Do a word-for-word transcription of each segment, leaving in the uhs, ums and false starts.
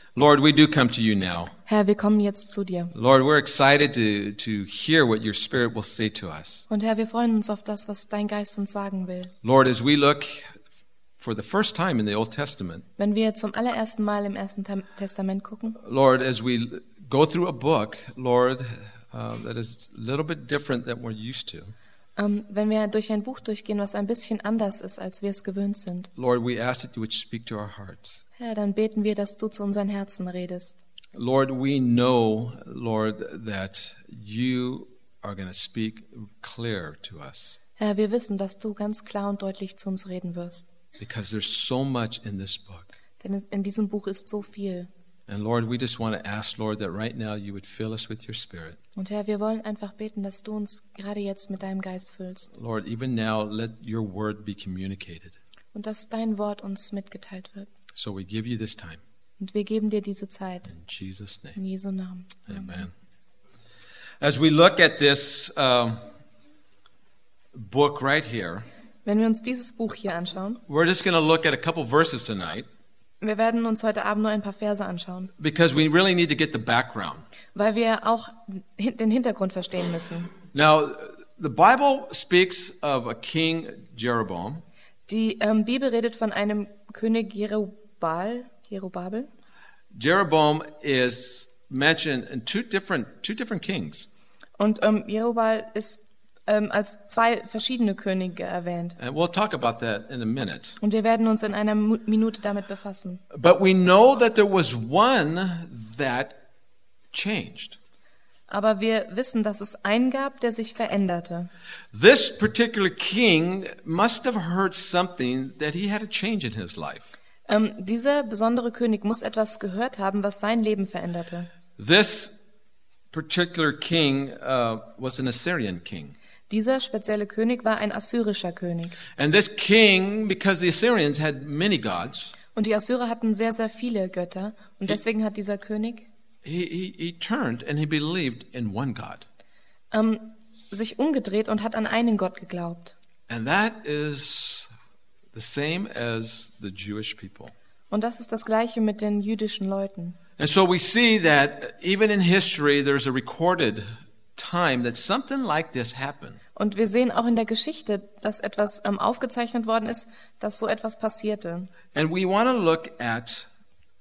Lord, we do come to you now. Herr, wir kommen jetzt zu dir. Lord, we're excited to, to hear what your Spirit will say to us. Und Herr, wir freuen uns auf das, was dein Geist uns sagen will. Lord, as we look for the first time in the Old Testament, Wenn wir zum allerersten Mal im Ersten Tam- Testament gucken, Lord, as we go through a book, Lord, uh, that is a little bit different than we're used to. ähm, wenn wir durch ein Buch durchgehen, was ein bisschen anders ist, als wir es gewöhnt sind, Lord, we ask that you would speak to our hearts. Herr, dann beten wir, dass du zu unseren Herzen redest. Lord, we know, Lord, that you are going to speak clear to us Herr, wir wissen, dass du ganz klar und deutlich zu uns reden wirst. because there's so much in this book. Denn es, in diesem Buch ist so viel. And Lord, we just want to ask, Lord, that right now you would fill us with your Spirit. Und Herr, wir wollen einfach beten, dass du uns gerade jetzt mit deinem Geist füllst. Lord, even now, let your word be communicated. Und dass dein Wort uns mitgeteilt wird. So we give you this time. Und wir geben dir diese Zeit. In Jesus' name, In Jesu Namen. amen. As we look at this um, book right here, Wenn wir uns dieses Buch hier anschauen, we're just going to look at a couple verses tonight wir werden uns heute Abend nur ein paar Verse anschauen, because we really need to get the background. weil wir auch hin- den Hintergrund verstehen müssen. Now, the Bible speaks of a king, Jeroboam, Die ähm, Bibel redet von einem König Jerubal, Jerubabel. Jeroboam is mentioned in two different two different kings. Und ähm, Jerubal ist ähm, als zwei verschiedene Könige erwähnt. And we'll talk about that in a minute. Und wir werden uns in einer Mu- Minute damit befassen. But we know that there was one that changed. Aber wir wissen, dass es einen gab, der sich veränderte. This particular king must have heard something that he had a change in his life. Ähm, dieser besondere König muss etwas gehört haben, was sein Leben veränderte. This particular king uh, was an Assyrian king. Dieser spezielle König war ein assyrischer König. And this king, because the Assyrians had many gods, Und die Assyrer hatten sehr, sehr viele Götter. Und deswegen hat dieser König he, he, he turned and he believed in one God. ähm, sich umgedreht und hat an einen Gott geglaubt. And that is the same as the Jewish people. Und das ist das Gleiche mit den jüdischen Leuten. And so we see that even in history, there's a recorded time that something like this happened. Und wir sehen auch in der Geschichte, dass etwas ähm, aufgezeichnet worden ist, dass so etwas passierte. And we want to look at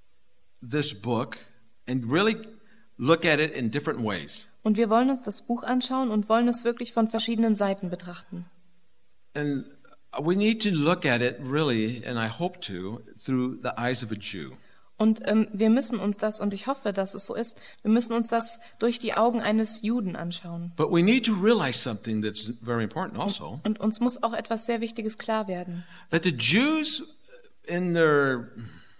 this book and really look at it in different ways. Und wir wollen uns das Buch anschauen und wollen es wirklich von verschiedenen Seiten betrachten. And we need to look at it really, and I hope to, through the eyes of a Jew. Und ähm, wir müssen uns das, und ich hoffe, dass es so ist, wir müssen uns das durch die Augen eines Juden anschauen. But we need to realize something that's very important also, Und uns muss auch etwas sehr Wichtiges klar werden. that the Jews in their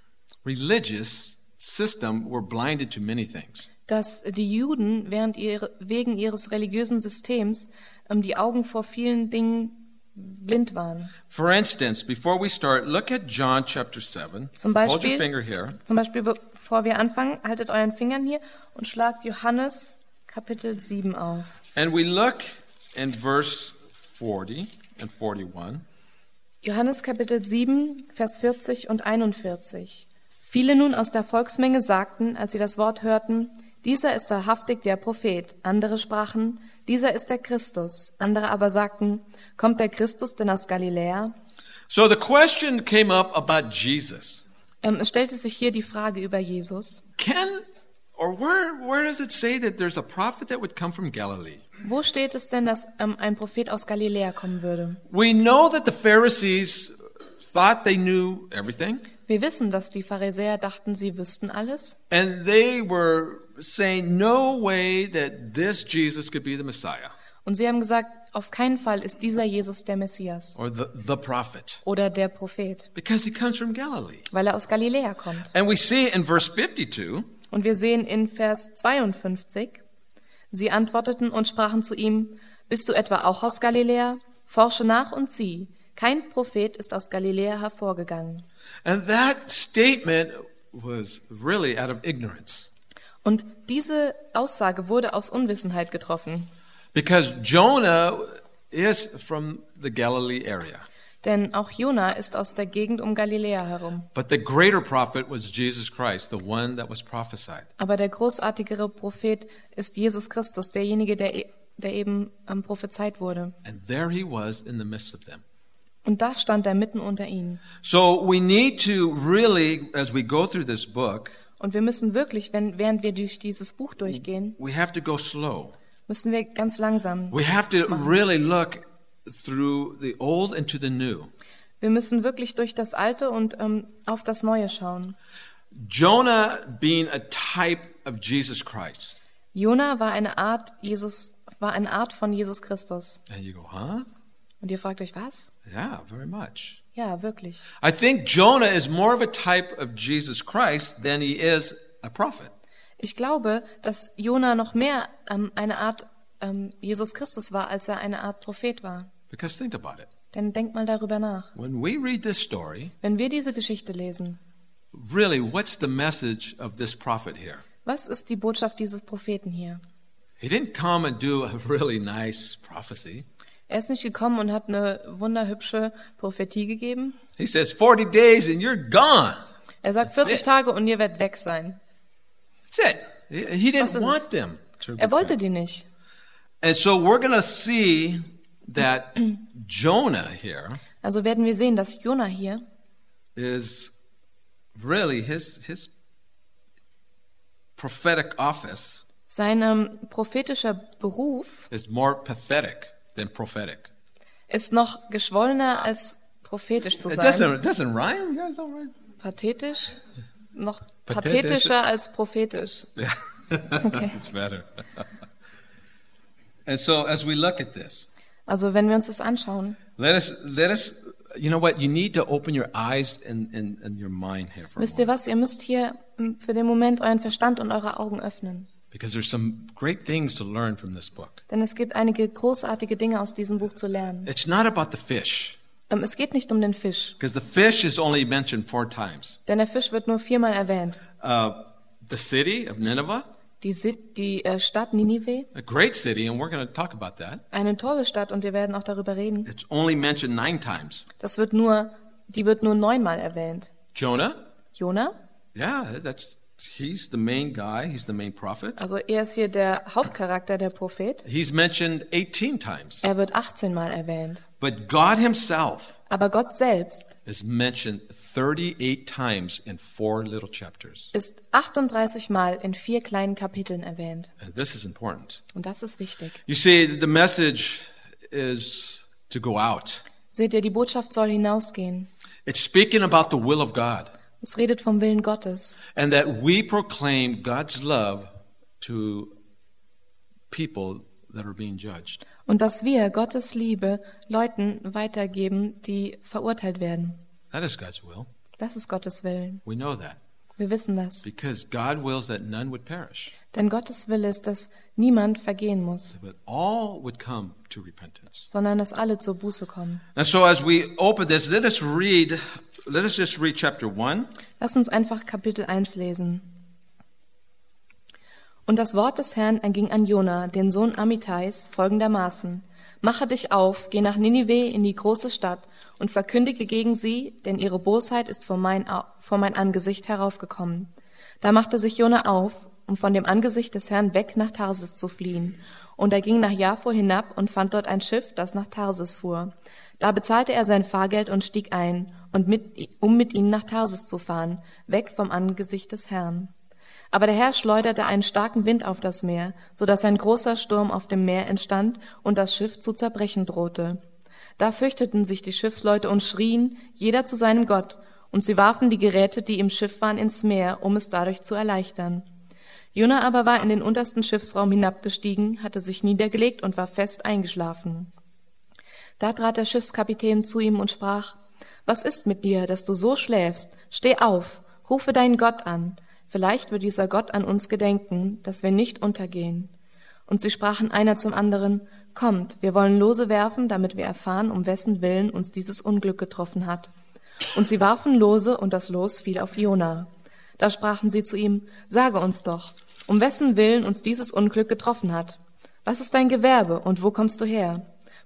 religious system were blinded to many things. Dass die Juden während ihre, wegen ihres religiösen Systems ähm, die Augen vor vielen Dingen blind waren. For instance, before we start, look at John chapter seven. Zum Hold Beispiel- your finger here. Zum Beispiel, bevor wir anfangen, haltet euren Fingern hier und schlagt Johannes Kapitel sieben auf. And we look in verse forty and forty-one. Johannes Kapitel sieben, Vers vierzig und einundvierzig. Viele nun aus der Volksmenge sagten, als sie das Wort hörten, dieser ist wahrhaftig der Prophet. Andere sprachen, dieser ist der Christus. Andere aber sagten, kommt der Christus denn aus Galiläa? So the question came up about Jesus. Ähm, es stellte sich hier die Frage über Jesus. Can, or where, where does it say that there's a prophet that would come from Galilee? Wo steht es denn, dass ähm, ein Prophet aus Galiläa kommen würde? We know that the Pharisees thought they knew everything, Wir wissen, dass die Pharisäer dachten, sie wüssten alles. and they were saying no way that this Jesus could be the Messiah Und sie haben gesagt, auf keinen Fall ist dieser Jesus der Messias or the, the prophet oder der Prophet, because he comes from Galilee. weil er aus Galiläa kommt. And we see in verse fifty-two, Und wir sehen in Vers zweiundfünfzig, sie antworteten und sprachen zu ihm, bist du etwa auch aus Galiläa? Forsche nach und sieh, kein Prophet ist aus Galiläa hervorgegangen. and that statement was really out of ignorance Und diese Aussage wurde aus Unwissenheit getroffen. because Jonah is from the Galilee area. Denn auch Jona ist aus der Gegend um Galiläa herum. But the greater prophet was Jesus Christ, the one that was prophesied. Aber der großartigere Prophet ist Jesus Christus, derjenige, der, e- der eben ähm, prophezeit wurde. And there he was in the midst of them. Und da stand er mitten unter ihnen. So we need to really, as we go through this book, Und wir müssen wirklich, wenn, während wir durch dieses Buch durchgehen, we have to go slow. müssen wir ganz langsam. We have to really look through the old and to the new. Wir müssen wirklich durch das Alte und ähm, auf das Neue schauen. Jonah being a type of Jesus Christ. Jona war eine Art Jesus, war eine Art von Jesus Christus. And you go, huh? Und ihr fragt euch, was? Yeah, very much. Ja, wirklich. I think Jonah is more of a type of Jesus Christ than he is a prophet. Ich glaube, dass Jona noch mehr ähm, eine Art ähm, Jesus Christus war, als er eine Art Prophet war. Because think about it. Denn denkt mal darüber nach. When we read this story, Wenn wir diese Geschichte lesen, really, what's the message of this prophet here? was ist die Botschaft dieses Propheten hier? He didn't come and do a really nice prophecy. Er ist nicht gekommen und hat eine wunderhübsche Prophetie gegeben. He says, forty days and you're gone. Er sagt That's vierzig it. Tage und ihr werdet weg sein. That's it. He he Was didn't ist want es? them to Er wollte repent. die nicht. And so we're going to see that Jonah here Also werden wir sehen, dass Jona hier is really his his prophetic office sein ähm, prophetischer Beruf is more pathetic than prophetic. ist noch geschwollener als prophetisch zu It sein. doesn't it doesn't rhyme. You guys don't rhyme. Pathetisch? Noch Pathetisch. pathetischer als prophetisch. Yeah, Okay. it's better. And so as we look at this, Also wenn wir uns das anschauen, let us let us. You know what? You need to open your eyes and and, and your mind here for a wisst ihr moment, was, ihr müsst hier m, für den Moment euren Verstand und eure Augen öffnen. because there's some great things to learn from this book. Denn es gibt einige großartige Dinge aus diesem Buch zu lernen. It's not about the fish, Ähm, Es geht nicht um den Fisch, because the fish is only mentioned four times. denn der Fisch wird nur viermal erwähnt. Uh, the city of Nineveh, Die, Sit- die äh, Stadt Ninive, a great city, and we're going to talk about that. eine tolle Stadt und wir werden auch darüber reden. It's only mentioned nine times. Das wird nur, die wird nur neunmal erwähnt. Jonah, Jona, yeah, that's he's the main guy. He's the main prophet. also er ist hier der Hauptcharakter, der Prophet. He's mentioned eighteen times. Er wird achtzehn Mal erwähnt. But God himself Aber Gott selbst is mentioned thirty-eight times in four little chapters. ist achtunddreißig Mal in vier kleinen Kapiteln erwähnt. And this is important. Und das ist wichtig. You see, the message is to go out. Seht ihr, die Botschaft soll hinausgehen. It's speaking about the will of God, Es redet vom Willen Gottes. and that we proclaim God's love to people that are being judged. Und dass wir Gottes Liebe Leuten weitergeben, die verurteilt werden. That is God's will. Das ist Gottes Willen. We know that Wir wissen das. because God wills that none would perish, Denn Gottes Wille ist, dass niemand vergehen muss, but all would come to repentance. sondern dass alle zur Buße kommen. And so as we open this, let us read, let us just read chapter one. Lass uns einfach Kapitel eins lesen. Und das Wort des Herrn erging an Jona, den Sohn Amittais, folgendermaßen: Mache dich auf, geh nach Ninive in die große Stadt und verkündige gegen sie, denn ihre Bosheit ist vor mein, Au- vor mein Angesicht heraufgekommen. Da machte sich Jona auf, um von dem Angesicht des Herrn weg nach Tarsis zu fliehen. Und er ging nach Jaffo hinab und fand dort ein Schiff, das nach Tarsis fuhr. Da bezahlte er sein Fahrgeld und stieg ein, und mit, um mit ihnen nach Tarsis zu fahren, weg vom Angesicht des Herrn. Aber der Herr schleuderte einen starken Wind auf das Meer, so dass ein großer Sturm auf dem Meer entstand und das Schiff zu zerbrechen drohte. Da fürchteten sich die Schiffsleute und schrien, jeder zu seinem Gott, und sie warfen die Geräte, die im Schiff waren, ins Meer, um es dadurch zu erleichtern. Jona aber war in den untersten Schiffsraum hinabgestiegen, hatte sich niedergelegt und war fest eingeschlafen. Da trat der Schiffskapitän zu ihm und sprach: Was ist mit dir, dass du so schläfst? Steh auf, rufe deinen Gott an. Vielleicht wird dieser Gott an uns gedenken, dass wir nicht untergehen. Und sie sprachen einer zum anderen: Kommt, wir wollen Lose werfen, damit wir erfahren, um wessen Willen uns dieses Unglück getroffen hat. Und sie warfen Lose, und das Los fiel auf Jona. Da sprachen sie zu ihm: Sage uns doch, um wessen Willen uns dieses Unglück getroffen hat. Was ist dein Gewerbe, und wo kommst du her?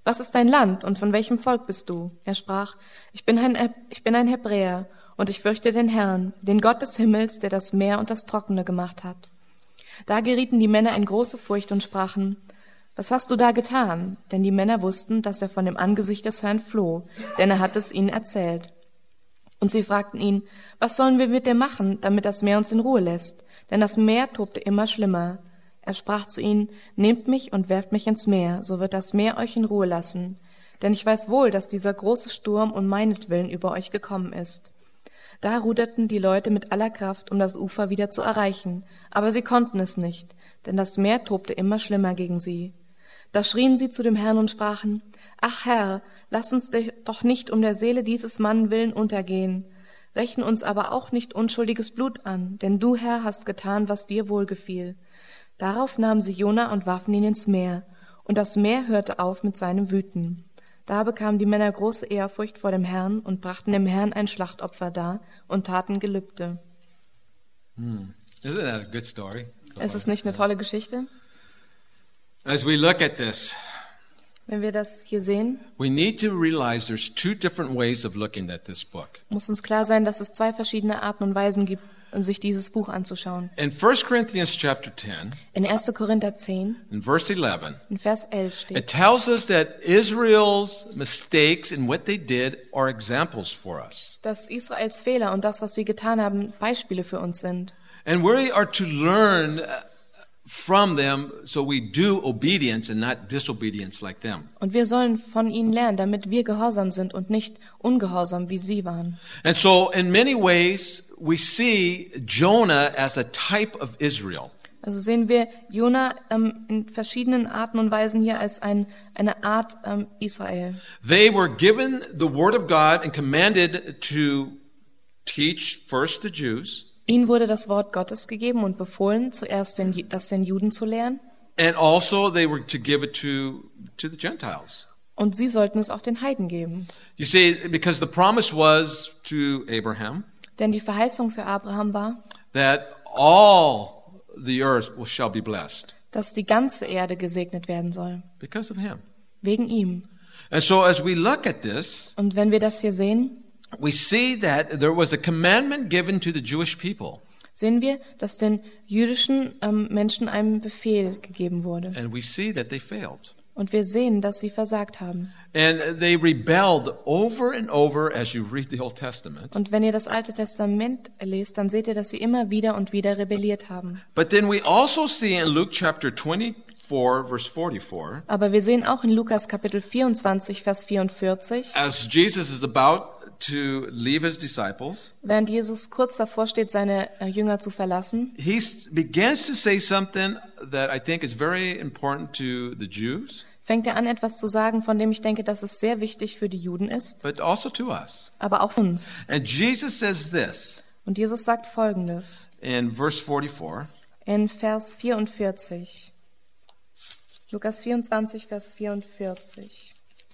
Was ist dein Land und von welchem Volk bist du? Er sprach, ich bin ein, ich bin ein Hebräer und ich fürchte den Herrn, den Gott des Himmels, der das Meer und das Trockene gemacht hat. Da gerieten die Männer in große Furcht und sprachen, was hast du da getan? Denn die Männer wussten, dass er von dem Angesicht des Herrn floh, denn er hat es ihnen erzählt. Und sie fragten ihn, was sollen wir mit dir machen, damit das Meer uns in Ruhe lässt? Denn das Meer tobte immer schlimmer. Er sprach zu ihnen, nehmt mich und werft mich ins Meer, so wird das Meer euch in Ruhe lassen. Denn ich weiß wohl, dass dieser große Sturm um meinetwillen über euch gekommen ist. Da ruderten die Leute mit aller Kraft, um das Ufer wieder zu erreichen, aber sie konnten es nicht, denn das Meer tobte immer schlimmer gegen sie. Da schrien sie zu dem Herrn und sprachen, ach Herr, lass uns doch nicht um der Seele dieses Mann willen untergehen. Rechne uns aber auch nicht unschuldiges Blut an, denn du, Herr, hast getan, was dir wohlgefiel. Darauf nahmen sie Jona und warfen ihn ins Meer, und das Meer hörte auf mit seinem Wüten. Da bekamen die Männer große Ehrfurcht vor dem Herrn und brachten dem Herrn ein Schlachtopfer dar und taten Gelübde. Hmm. Isn't that a good story? Ist es nicht eine tolle Geschichte? As we look at this, Wenn wir das hier sehen, we need to realize there's two different ways of looking at this book. muss uns klar sein, dass es zwei verschiedene Arten und Weisen gibt, sich dieses Buch anzuschauen. In First Corinthians chapter ten, In erster Korinther zehn, in verse eleven, in Vers elf steht, it tells us that Israel's mistakes and what they did are examples for us. dass Israels Fehler und das, was sie getan haben, Beispiele für uns sind. And we are to learn from them so we do obedience and not disobedience like them. Und wir sollen von ihnen lernen, damit wir gehorsam sind und nicht ungehorsam, wie sie waren. And so in many ways we see Jonah as a type of Israel. Also sehen wir Jona ähm, in verschiedenen Arten und Weisen hier als ein, eine Art ähm, Israel. They were given the word of God and commanded to teach first the Jews Ihnen wurde das Wort Gottes gegeben und befohlen, zuerst den, Ju- das den Juden zu lehren. and also they were to give it to to the Gentiles. Und sie sollten es auch den Heiden geben. You see, because the promise was to Abraham Denn die Verheißung für Abraham war, that all the earth will- shall be blessed dass die ganze Erde gesegnet werden soll. because of him. Wegen ihm. And so as we look at this, Und wenn wir das hier sehen, we see that there was a commandment given to the Jewish people, sehen wir, dass den jüdischen ähm, Menschen ein Befehl gegeben wurde. and we see that they failed. Und wir sehen, dass sie versagt haben. And they rebelled over and over as you read the Old Testament. Und wenn ihr das Alte Testament lest, dann seht ihr, dass sie immer wieder und wieder rebelliert haben. But then we also see in Luke chapter twenty-four, verse forty-four, Aber wir sehen auch in Lukas Kapitel vierundzwanzig, Vers vierundvierzig, as Jesus is about to leave his disciples, während Jesus kurz davor steht, seine äh, Jünger zu verlassen, he s- begins to say something that I think is very important to the Jews, fängt er an, etwas zu sagen, von dem ich denke, dass es sehr wichtig für die Juden ist, but also to us. aber auch für uns. And Jesus says this Und Jesus sagt Folgendes in verse forty-four. in Vers vierundvierzig. Lukas vierundzwanzig, Vers vierundvierzig.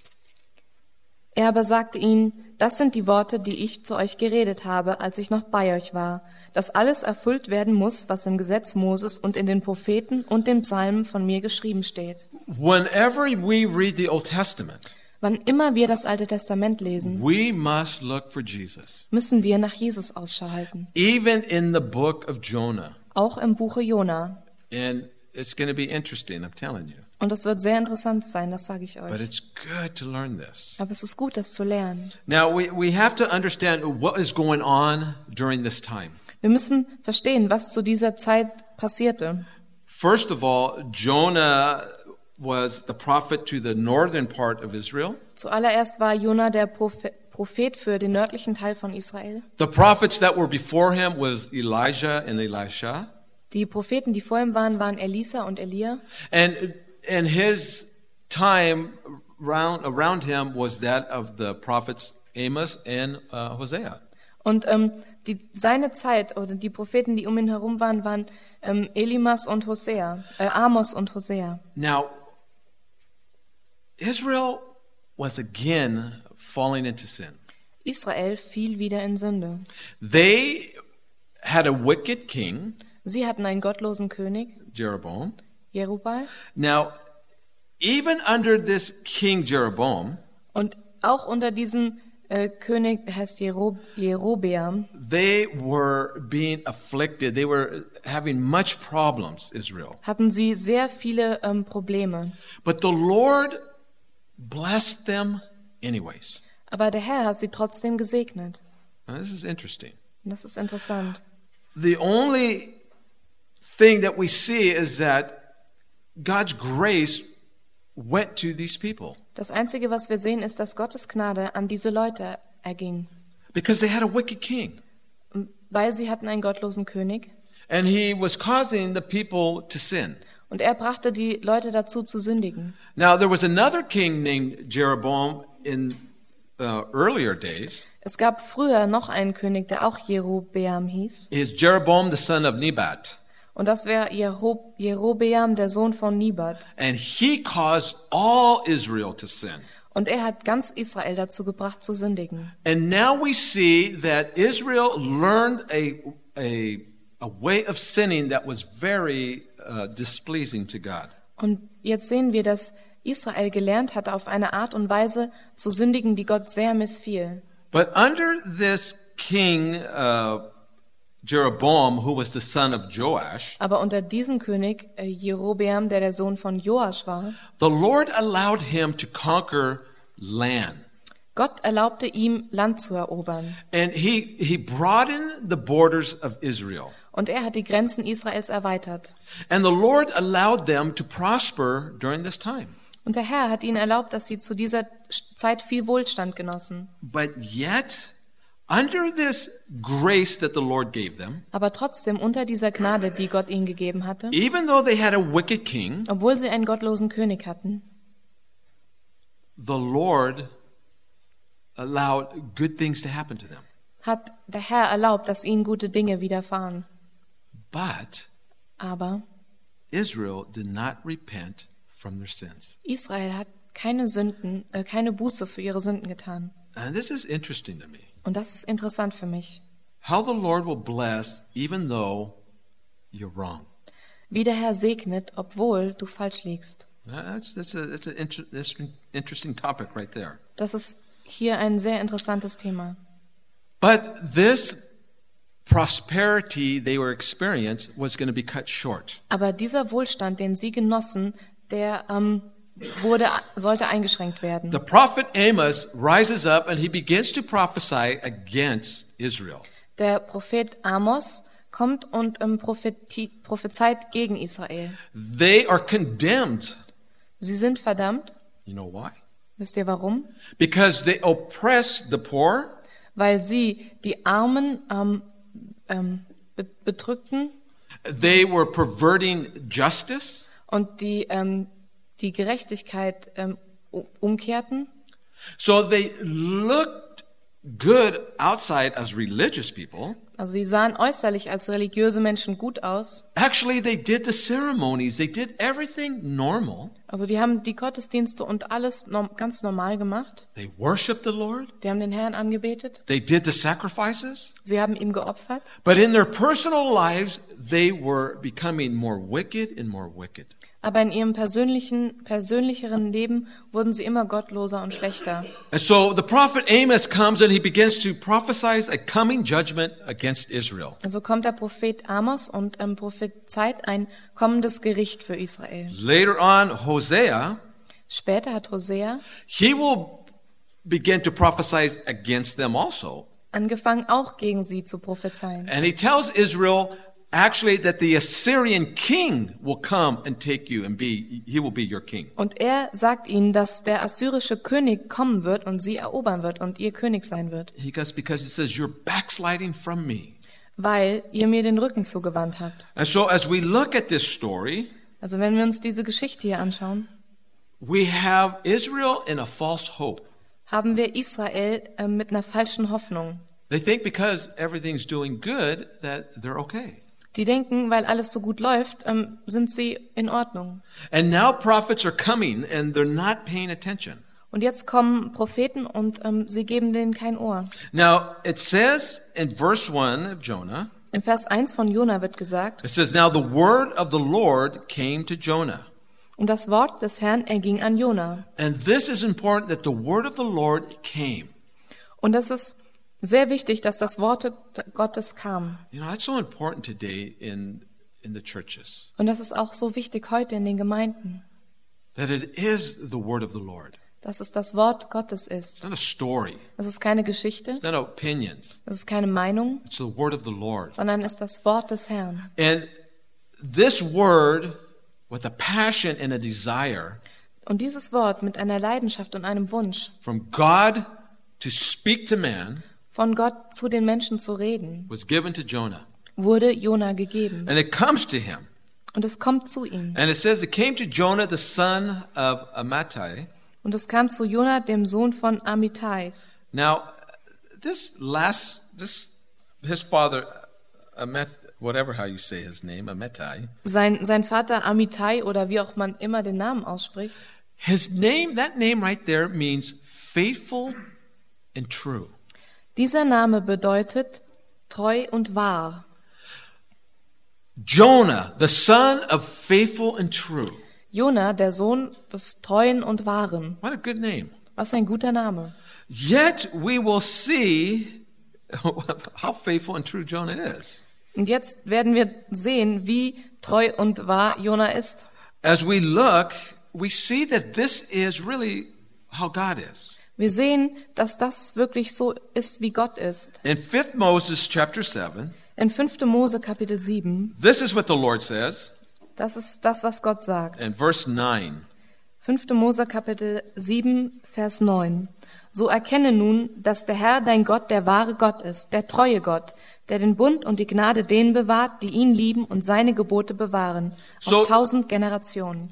Er aber sagte ihnen, das sind die Worte, die ich zu euch geredet habe, als ich noch bei euch war, dass alles erfüllt werden muss, was im Gesetz Moses und in den Propheten und den Psalmen von mir geschrieben steht. Whenever we read the Old Testament, Wann immer wir das Alte Testament lesen, we must look for Jesus. müssen wir nach Jesus Ausschau halten. Even in the book of Jonah. Auch im Buche Jona. And it's going to be interesting, I'm telling you. Und es wird sehr interessant sein, das sage ich But euch. it's good to learn this. Aber es ist gut, das zu lernen. Now, we, we have to understand what is going on during this time. Wir müssen verstehen, was zu dieser Zeit passierte. First of all, Jonah was the prophet to the northern part of Israel. Zuallererst war Jona der Prophe- Prophet für den nördlichen Teil von Israel. The prophets that were before him was Elijah and Elisha. Die Propheten, die vor ihm waren, waren Elisa und Elia. And in his time around, around him was that of the prophets Amos and uh, Hosea. Und ähm, die, seine Zeit oder die Propheten, die um ihn herum waren, waren ähm, Elimas und Hosea, äh, Amos und Hosea. Now, Israel was again falling into sin. Israel fiel wieder in Sünde. They had a wicked king, Sie hatten einen gottlosen König, Jeroboam. Jerubal. Now, even under this King Jeroboam, Und auch unter diesem äh, König, der heißt Jero, Jerobeam, they were being afflicted. They were having much problems, Israel. hatten sie sehr viele ähm, Probleme. But the Lord blessed them anyways. Aber der Herr hat sie trotzdem gesegnet. Now, this is interesting. Und das ist interessant. The only thing that we see is that God's grace went to these people Das Einzige, was wir sehen, ist, dass Gottes Gnade an diese Leute erging. because they had a wicked king. Weil sie hatten einen gottlosen König. And he was causing the people to sin. Und er brachte die Leute dazu zu sündigen. Now, there was another king named Jeroboam in uh, earlier days. Es gab früher noch einen König, der auch Jerobeam hieß. Is Jeroboam the son of Nebat. Und das wäre Jero- Jerobeam, der Sohn von Nebat. And he caused all Israel to sin. Und er hat ganz Israel dazu gebracht zu sündigen. And now we see that Israel learned a, a, a way of sinning that was very uh, displeasing to God. Und jetzt sehen wir, dass Israel gelernt hatte, auf eine Art und Weise zu sündigen, die Gott sehr missfiel. But under this king, uh, Jeroboam, who was the son of Joash, Aber unter diesem König, äh, Jerobeam, der der Sohn von Joasch war, the Lord allowed him to conquer land. Gott erlaubte ihm, Land zu erobern. And he, he broadened the borders of Israel. Und er hat die Grenzen Israels erweitert. And the Lord allowed them to prosper during this time. Und der Herr hat ihnen erlaubt, dass sie zu dieser Zeit viel Wohlstand genossen. But yet, under this grace that the Lord gave them, Aber trotzdem unter dieser Gnade, die Gott ihnen gegeben hatte, even though they had a wicked king, obwohl sie einen gottlosen König hatten, the Lord allowed good things to happen to them. hat der Herr erlaubt, dass ihnen gute Dinge widerfahren. But Aber Israel did not repent from their sins. Israel hat keine Sünden, äh, keine Buße für ihre Sünden getan. And this is interesting to me. Und das ist interessant für mich. How the Lord will bless even though you're wrong. Wie der Herr segnet, obwohl du falsch liegst. That's, that's a, that's an inter- interesting, interesting topic right there. Das ist hier ein sehr interessantes Thema. But this prosperity they were experiencing was going to be cut short. Aber dieser Wohlstand, den sie genossen, der ähm, wurde, sollte eingeschränkt werden. The prophet Amos rises up and he begins to prophesy against Israel. Der Prophet Amos kommt und ähm, propheti- prophezeit gegen Israel. They are condemned. Sie sind verdammt. You know why? Wisst ihr warum? Because they oppress the poor, Weil sie die Armen ähm, ähm, be- bedrückten they were perverting justice, und die, ähm, die Gerechtigkeit ähm, u- umkehrten. so they looked good outside as religious people. Also sie sahen äußerlich als religiöse Menschen gut aus. Actually, they did the ceremonies, they did everything normal. Also die haben die Gottesdienste und alles norm- ganz normal gemacht. They worshiped the Lord, Die haben den Herrn angebetet. they did the sacrifices, Sie haben ihm geopfert. but in their personal lives, they were becoming more wicked and more wicked. Aber in ihrem persönlichen, persönlicheren Leben wurden sie immer gottloser und schlechter. And so the prophet Amos comes and he begins to prophesy a coming judgment against Israel. Also kommt der Prophet Amos und ähm, prophezeit ein kommendes Gericht für Israel. Later on, Hosea, Später hat Hosea he will begin to prophesy against them also. angefangen, auch gegen sie zu prophezeien. And he tells Israel actually that the Assyrian king will come and take you and be, he will be your king. Und er sagt ihnen, dass der assyrische König kommen wird und sie erobern wird und ihr König sein wird, He goes, because he says, you're backsliding from me. weil ihr mir den Rücken zugewandt habt. And so as we look at this story, Also wenn wir uns diese Geschichte hier anschauen, we have Israel in a false hope. haben wir Israel äh, mit einer falschen Hoffnung. They think because everything's doing good that they're okay. Die denken, weil alles so gut läuft, ähm, sind sie in Ordnung. And now prophets are coming and they're not paying attention. Und jetzt kommen Propheten und ähm, sie geben denen kein Ohr. Now, it says in verse one of Jonah, In Vers eins von Jona wird gesagt, it says, now the word of the Lord came to Jonah. Und das Wort des Herrn erging an Jona. And this is important that the word of the Lord came. Und es ist sehr wichtig, dass das Wort Gottes kam. You know, that's so important today in in the churches. Und das ist auch so wichtig heute in den Gemeinden, That it is the word of the Lord. dass es das Wort Gottes It's ist. not a story. Das ist keine Geschichte, It's not opinions. das ist keine Meinung, It's the word of the Lord. sondern es ist das Wort des Herrn. And this word with a passion and a desire Und dieses Wort mit einer Leidenschaft und einem Wunsch, from God to speak to man von Gott zu den Menschen zu reden, was given to Jonah. wurde Jona gegeben. And it comes to him. Und es kommt zu ihm. And it says it came to Jonah, the son of Amittai. Und es kam zu Jona, dem Sohn von Amittai. Now, this last, this, his father, Amit, whatever how you say his name, Amittai. Sein, sein Vater Amittai oder wie auch man immer den Namen ausspricht, His name, that name right there means faithful and true. dieser Name bedeutet treu und wahr. Jonah, the son of faithful and true. Jona, der Sohn des Treuen und Wahren. What a good name. Was ein guter Name. Yet we will see how faithful and true Jonah is. Und jetzt werden wir sehen, wie treu und wahr Jona ist. As we look, we see that this is really how God is. Wir sehen, dass das wirklich so ist, wie Gott ist. In fifth Moses chapter seven, In fünfter Mose Kapitel sieben, this is what the Lord says das ist das, was Gott sagt. in verse nine. fünfter Mose Kapitel sieben, Vers neun. So erkenne nun, dass der Herr dein Gott der wahre Gott ist, der treue Gott, der den Bund und die Gnade denen bewahrt, die ihn lieben und seine Gebote bewahren, So- auf tausend Generationen.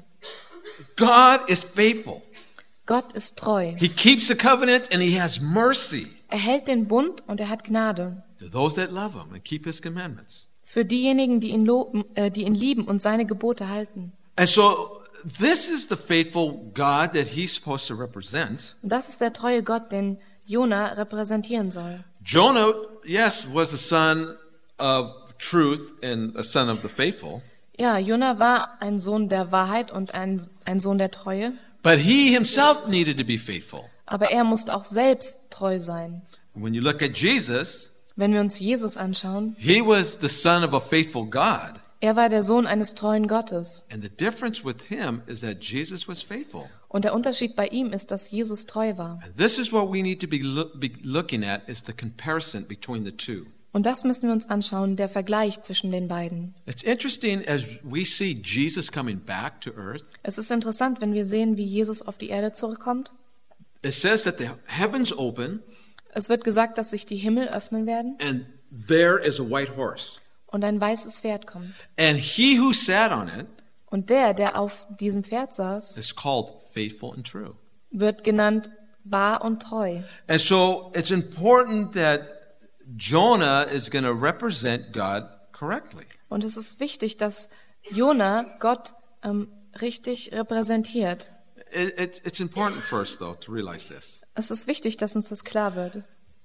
God is faithful. Gott ist treu. He keeps the covenant and he has mercy Er hält den Bund und er hat Gnade. to those that love him and keep his commandments. Für diejenigen, die ihn, loben, äh, die ihn lieben und seine Gebote halten. And so this is the faithful God that he's supposed to represent. Und das ist der treue Gott, den Jona repräsentieren soll. Jonah, yes, was the son of truth and a son of the faithful, Ja, Jona war ein Sohn der Wahrheit und ein, ein Sohn der Treue. but he himself needed to be faithful. Aber er musste auch selbst treu sein. When you look at Jesus, Wenn wir uns Jesus anschauen, he was the son of a faithful God. er war der Sohn eines treuen Gottes. And the difference with him is that Jesus was faithful. Und der Unterschied bei ihm ist, dass Jesus treu war. And this is what we need to be, loo- be looking at is the comparison between the two. Und das müssen wir uns anschauen, der Vergleich zwischen den beiden. It's interesting as we see Jesus coming back to earth. Es ist interessant, wenn wir sehen, wie Jesus auf die Erde zurückkommt. It says that the heavens open Es wird gesagt, dass sich die Himmel öffnen werden and there is a white horse. und ein weißes Pferd kommt. And he who sat on it Und der, der auf diesem Pferd saß, is called faithful and true. wird genannt wahr und treu. And so it's important that Jonah is going to represent God correctly. Und es ist wichtig, dass Jona Gott ähm, richtig repräsentiert. It, it, it's important first, though, to realize this. Es ist wichtig, dass uns das klar wird.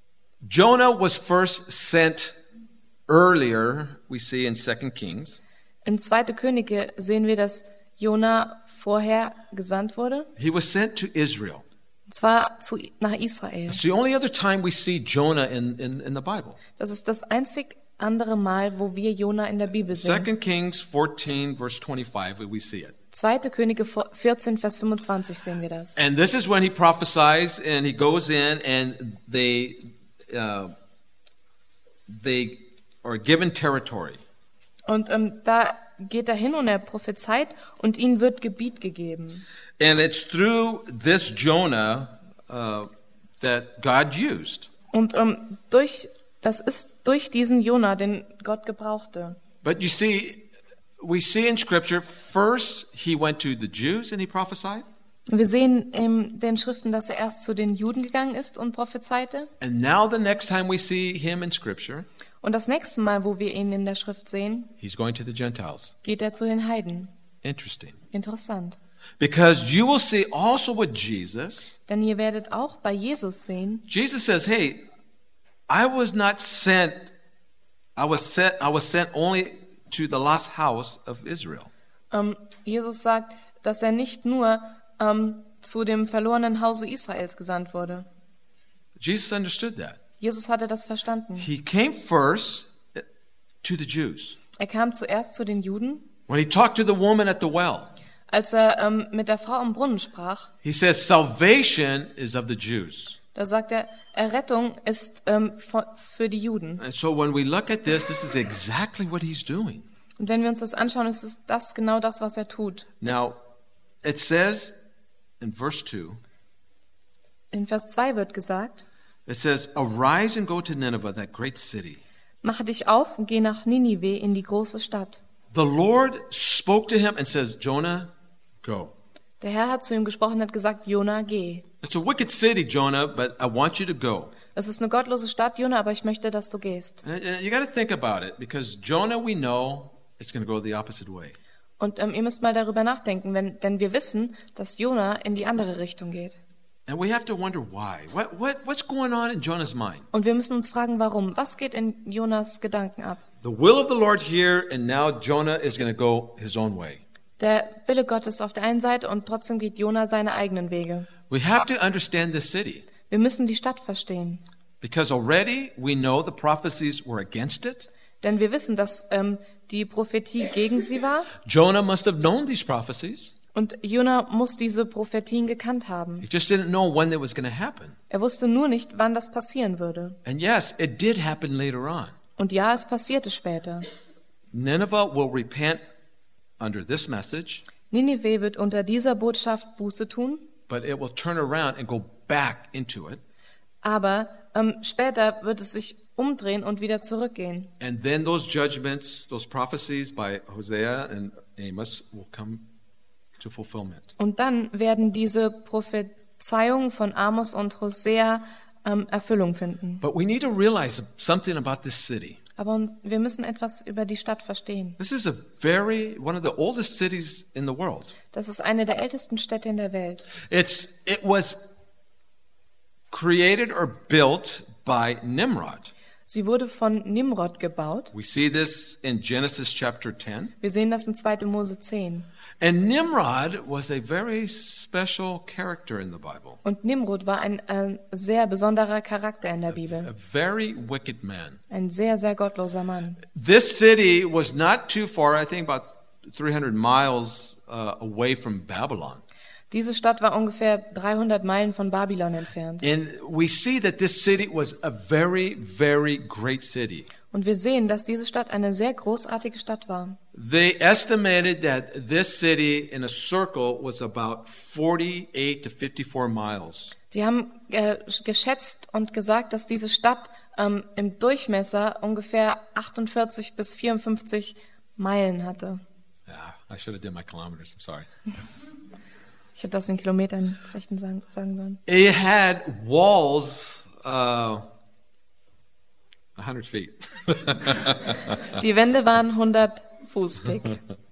Jonah was first sent earlier, we see in Second Kings. In zweite Könige sehen wir, dass Jona vorher gesandt wurde. He was sent to Israel. Und zwar zu, nach Israel. It's the only other time we see Jonah in, in, in the Bible. Das ist das einzig andere Mal, wo wir Jona in der Bibel sehen. Second Kings fourteen, verse twenty-five, we see it. zweite Könige vierzehn, Vers fünfundzwanzig sehen wir das. And this is when he prophesies and he goes in and they, uh, they are given territory. Und ähm, da geht er hin und er prophezeit und ihnen wird Gebiet gegeben. And it's through this Jonah uh, that God used. Und ähm, durch das ist durch diesen Jona, den Gott gebrauchte. But you see, we see in Scripture, first he went to the Jews and he prophesied. Wir sehen in den Schriften, dass er erst zu den Juden gegangen ist und prophezeite. And now the next time we see him in Scripture, Und das nächste Mal, wo wir ihn in der Schrift sehen, he's going to the Gentiles. geht er zu den Heiden. Interesting. Interessant. Because you will see also with Jesus, Denn ihr werdet auch bei Jesus sehen, Jesus says, hey, I was not sent, I was sent, I was sent only to the lost house of Israel. ähm, Jesus sagt, dass er nicht nur ähm, zu dem verlorenen Hause Israels gesandt wurde. Jesus understood that. Jesus hatte das verstanden. He came first to the Jews. Er kam zuerst zu den Juden. When he talked to the woman at the well, Als er ähm, mit der Frau am Brunnen sprach, he says, salvation is of the Jews. da sagt er, Errettung ist ähm, für, für die Juden. And so when we look at this, this is exactly what he's doing. Und wenn wir uns das anschauen, ist es das genau das, was er tut. Now, it says in verse two, In Vers zwei wird gesagt, it says, arise and go to Nineveh, that great city. mache dich auf und geh nach Ninive in die große Stadt. The Lord spoke to him and says, Jonah, go. Der Herr hat zu ihm gesprochen und hat gesagt, Jona, geh. It's a wicked city, Jonah, but I want you to go. Es ist eine gottlose Stadt, Jona, aber ich möchte, dass du gehst. And, and you got to think about it, because Jonah, we know, is going to go the opposite way. Und ähm, ihr müsst mal darüber nachdenken, wenn, denn wir wissen, dass Jona in die andere Richtung geht. And we have to wonder why. What, what, what's going on in Jonah's mind? Und wir müssen uns fragen, warum? Was geht in Jonas Gedanken ab? The will of the Lord here, and now Jonah is going to go his own way. Der Wille Gottes auf der einen Seite und trotzdem geht Jona seine eigenen Wege. We have to understand this city, Wir müssen die Stadt verstehen. because already we know the prophecies were against it. Denn wir wissen, dass ähm, die Prophetie gegen sie war. Jonah must have known these prophecies. Und Jona muss diese Prophetien gekannt haben. He just didn't know when it was going to happen. Er wusste nur nicht, wann das passieren würde. And yes, it did happen later on. Und ja, es passierte später. Nineveh will repent under this message, Ninive wird unter dieser Botschaft Buße tun, but it will turn around and go back into it. aber ähm, später wird es sich umdrehen und wieder zurückgehen. And then those judgments, those prophecies by Hosea and Amos will come to fulfillment. Und dann werden diese Prophezeiungen von Amos und Hosea ähm, Erfüllung finden. But we need to realize something about this city. Aber uns- wir müssen etwas über die Stadt verstehen. This is a very, one of the oldest cities in the world. Das ist eine der ältesten Städte in der Welt. It's, it was created or built by Nimrod. Sie wurde von Nimrod gebaut. We see this in Genesis chapter ten. Wir sehen das in zweiter Mose zehn. And Nimrod was a very special character in the Bible. Und Nimrod war ein äh, sehr besonderer Charakter in der A Bibel. very wicked man. Ein sehr, sehr gottloser Mann. This city was not too far, I think about three hundred miles uh, away from Babylon. Diese Stadt war ungefähr dreihundert Meilen von Babylon entfernt. And we see that this city was a very, very great city. Und wir sehen, dass diese Stadt eine sehr großartige Stadt war. They estimated that this city in a circle was about forty-eight to fifty-four miles. Sie haben äh, geschätzt und gesagt, dass diese Stadt ähm, im Durchmesser ungefähr achtundvierzig bis vierundfünfzig Meilen hatte. Yeah, I should have done my kilometers, I'm sorry. Ich hätte das in Kilometern Zechen sagen, sagen sollen. It had walls uh, one hundred feet. Die Wände waren hundert Fuß dick.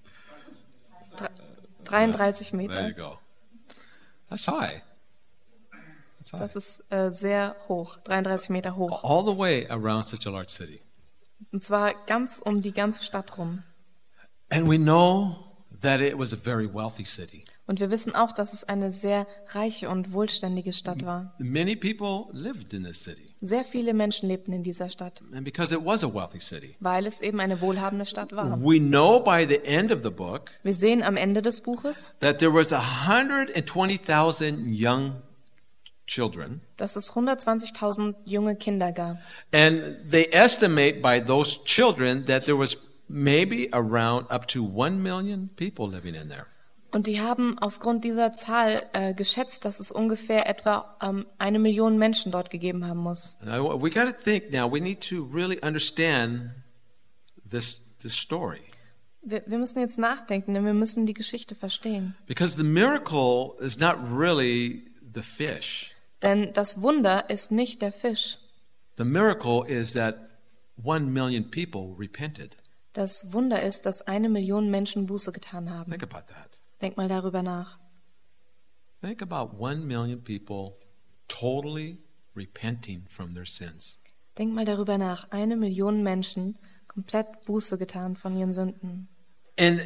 Dre- dreiunddreißig There Meter. you go. That's high. That's high. Das ist äh, sehr hoch, dreiunddreißig Meter hoch. All the way around such a large city. Und zwar ganz um die ganze Stadt rum. And we know that it was a very wealthy city. Und wir wissen auch, dass es eine sehr reiche und wohlständige Stadt war. Many people lived in this city. Sehr viele Menschen lebten in dieser Stadt, And because it was a wealthy city. weil es eben eine wohlhabende Stadt war. We know by the end of the book Wir sehen am Ende des Buches, that there was one hundred twenty thousand young children. dass es hundertzwanzigtausend junge Kinder gab. And they estimate by those children that there was maybe around up to one million people living in there. Und die haben aufgrund dieser Zahl äh, geschätzt, dass es ungefähr etwa ähm, eine Million Menschen dort gegeben haben muss. Now, we got to think now, we need to really understand this, this story. Wir, wir müssen jetzt nachdenken, denn wir müssen die Geschichte verstehen. Because the miracle is not really the fish. Denn das Wunder ist nicht der Fisch. The miracle is that one million people repented. Das Wunder ist, dass eine Million Menschen Buße getan haben. Think about that. Denk mal darüber nach. Think about one million people totally repenting from their sins. Denk mal darüber nach. Eine Million Menschen komplett Buße getan von ihren Sünden. And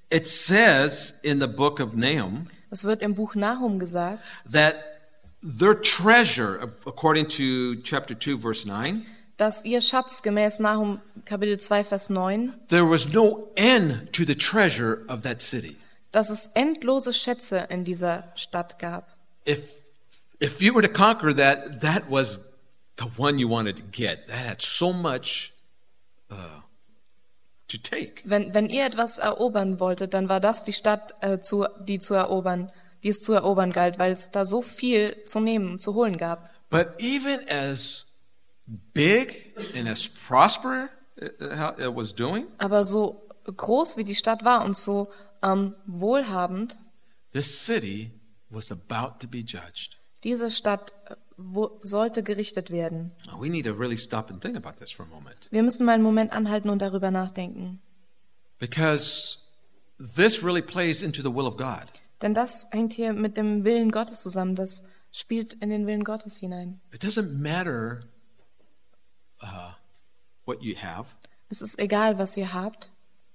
it says in the book of Nahum Es wird im Buch Nahum gesagt, that their treasure, according to chapter two, verse nine, dass ihr Schatz gemäß Nahum Kapitel zwei, Vers neun, there was no end to the treasure of that city. dass es endlose Schätze in dieser Stadt gab. If if you were to conquer that, that was the one you wanted to get. That had so much uh, to take. Wenn, wenn ihr etwas erobern wolltet, dann war das die Stadt, äh, zu, die zu erobern, die es zu erobern galt, weil es da so viel zu nehmen, zu holen gab. But even as big and as prosper it, it was doing, Aber so groß wie die Stadt war und so ähm, wohlhabend, this city was about to be judged. diese Stadt äh, wo, sollte gerichtet werden. Now, we need to really stop and think about this for a moment. Wir müssen mal einen Moment anhalten und darüber nachdenken. Because this really plays into the will of God. Denn das hängt hier mit dem Willen Gottes zusammen. Das spielt in den Willen Gottes hinein. It doesn't matter uh, what you have. Es ist egal, was ihr habt.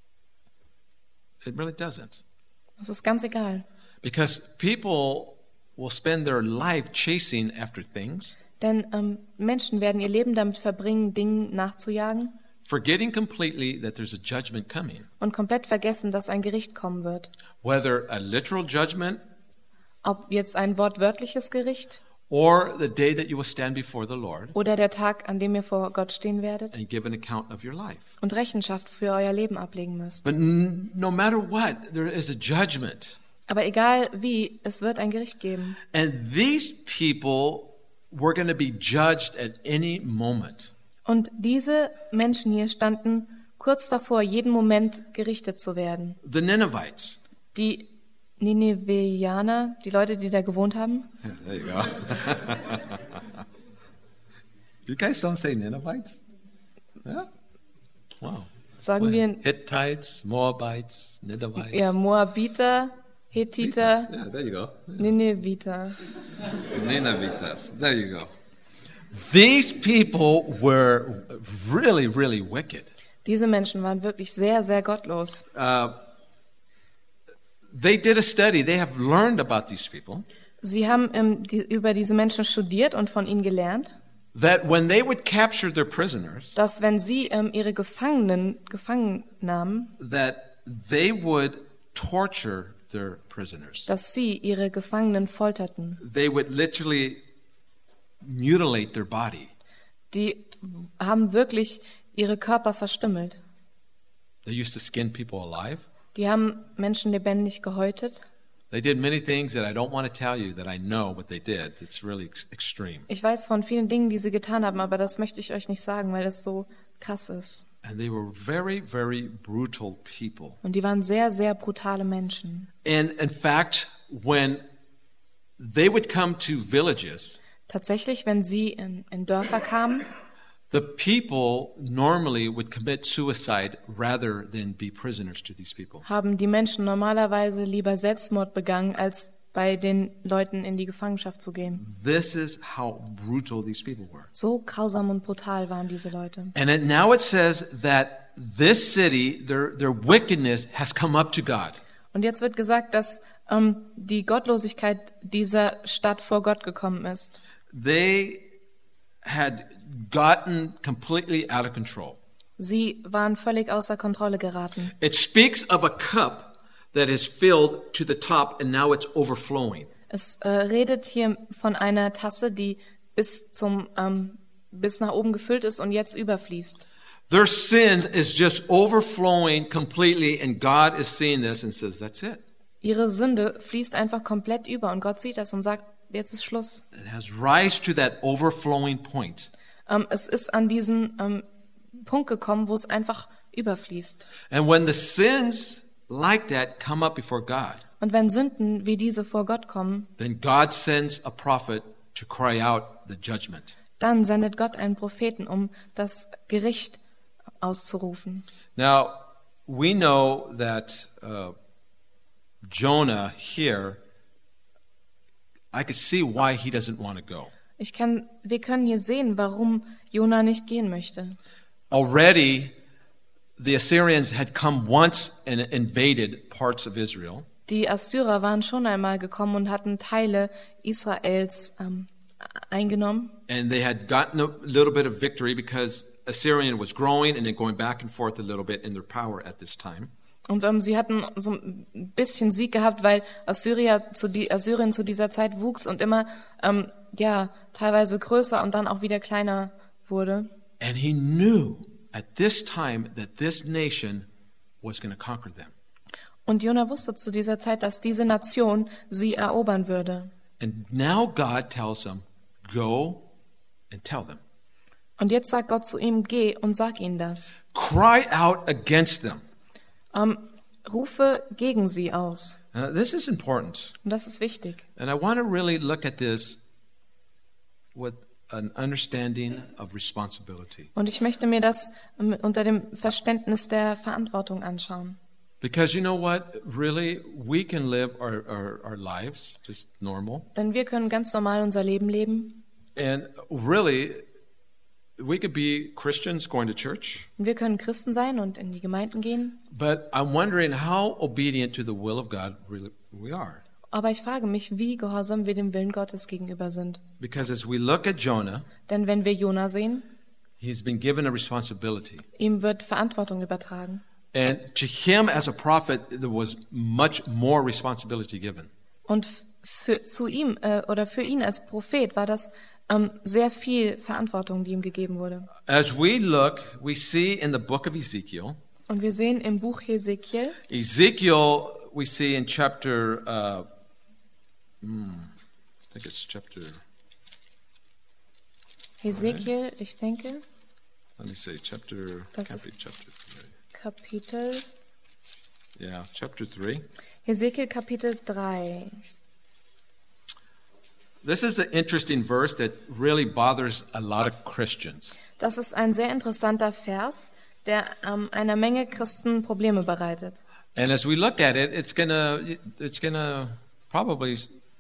It really doesn't. Es ist ganz egal. Because people will spend their life chasing after things, Denn ähm, Menschen werden ihr Leben damit verbringen, Dingen nachzujagen forgetting completely that there's a judgment coming. und komplett vergessen, dass ein Gericht kommen wird. Whether a literal judgment Ob jetzt ein wortwörtliches Gericht or the day that you will stand before the Lord oder der Tag, an dem ihr vor Gott stehen werdet and give an account of your life. und Rechenschaft für euer Leben ablegen müsst. But n- no matter what, there is a judgment. Aber egal wie, es wird ein Gericht geben. And these people were going to be judged at any moment. Und diese Menschen hier standen kurz davor, jeden Moment gerichtet zu werden. The Ninevites. Die Nineveianer, die Leute, die da gewohnt haben. Yeah, there you go. You guys don't say Ninevites? Yeah? Wow. Sagen wir, Hittites, Moabites, Ninevites. ja, Moabiter, Hethiter, Yeah, there you go. Nineviter. Ninevites. There you go. These people were really, really wicked. Diese Menschen waren wirklich sehr, sehr gottlos. Uh, they did a study. They have learned about these people. Sie haben ähm, die, über diese Menschen studiert und von ihnen gelernt, That when they would capture their prisoners, dass wenn sie ähm, ihre Gefangenen gefangen nahmen, that they would torture their prisoners. dass sie ihre Gefangenen folterten. They would literally mutilate their body. Die w- haben wirklich ihre Körper verstümmelt. They used to skin people alive. Die haben Menschen lebendig gehäutet. They did many things that I don't want to tell you that I know what they did. It's really ex- extreme. Ich weiß von vielen Dingen, die sie getan haben, aber das möchte ich euch nicht sagen, weil es so krass ist. And they were very, very brutal people. Und die waren sehr, sehr brutale Menschen. And in fact, when they would come to villages, Tatsächlich, wenn sie in, in Dörfer kamen, the people normally would commit suicide rather than be prisoners to these people. haben die Menschen normalerweise lieber Selbstmord begangen, als bei den Leuten in die Gefangenschaft zu gehen. This is how brutal these people were. So grausam und brutal waren diese Leute. And it, now it says that this city, their, their wickedness has come up to God. Und jetzt wird gesagt, dass ähm, die Gottlosigkeit dieser Stadt vor Gott gekommen ist. They had gotten completely out of control. Sie waren völlig außer Kontrolle geraten. It speaks of a cup that is filled to the top and now it's overflowing. Es äh, redet hier von einer Tasse, die bis zum ähm, bis nach oben gefüllt ist und jetzt überfließt. Their sin is just overflowing completely and God is seeing this and says, that's it. Ihre Sünde fließt einfach komplett über und Gott sieht das und sagt, jetzt ist Schluss. It has rise to that overflowing point. Ähm, es ist an diesen ähm, Punkt gekommen, wo es einfach überfließt. And when the sins like that come up before God, Und wenn Sünden wie diese vor Gott kommen, then God sends a prophet to cry out the judgment. dann sendet Gott einen Propheten, um das Gericht auszurufen. Now, we know that uh, Jonah here, I could see why he doesn't want to go. Ich kann, wir können hier sehen, warum Jona nicht gehen möchte. Already, the Assyrians had come once and invaded parts of Israel. Die Assyrer waren schon einmal gekommen und hatten Teile Israels ähm, eingenommen. And they had gotten a little bit of victory because Assyrian was growing and then going back and forth a little bit in their power at this time. Und ähm, sie hatten so ein bisschen Sieg gehabt, weil Assyria zu die, Assyrien zu dieser Zeit wuchs und immer ähm, ja teilweise größer und dann auch wieder kleiner wurde. And he knew at this time that this nation was going to conquer them. Und Jona wusste zu dieser Zeit, dass diese Nation sie erobern würde. And now God tells him, go and tell them. Und jetzt sagt Gott zu ihm, geh und sag ihnen das. Cry out against them. Ähm, rufe gegen sie aus. Now, this is important. Und das ist wichtig. And I want to really look at this with an understanding of responsibility. Und ich möchte mir das ähm, unter dem Verständnis der Verantwortung anschauen. Because you know what? Really, we can live our, our, our lives just normal. Denn wir können ganz normal unser Leben leben. And really, we could be Christians going to church. Und wir können Christen sein und in die Gemeinden gehen. But I'm wondering how obedient to the will of God really we are. Aber ich frage mich, wie gehorsam wir dem Willen Gottes gegenüber sind. Because as we look at Jonah, Denn wenn wir Jona sehen, he's been given a responsibility. ihm wird Verantwortung übertragen. And to him as a prophet, there was much more responsibility given. Und für, zu ihm äh, oder für ihn als Prophet war das ähm, sehr viel Verantwortung, die ihm gegeben wurde. As we look, we see in the book of Ezekiel, Und wir sehen im Buch Hesekiel, Ezekiel, we see in chapter, uh, hmm, I think it's chapter, Hesekiel, ich denke, let me see, chapter, Das can't ist- be chapter three. Kapitel, Yeah, chapter three. Hesekiel Kapitel drei. This is an interesting verse that really bothers a lot of Christians. Das ist ein sehr interessanter Vers, der ähm, einer Menge Christen Probleme bereitet. And as we look at it, it's gonna, it's gonna probably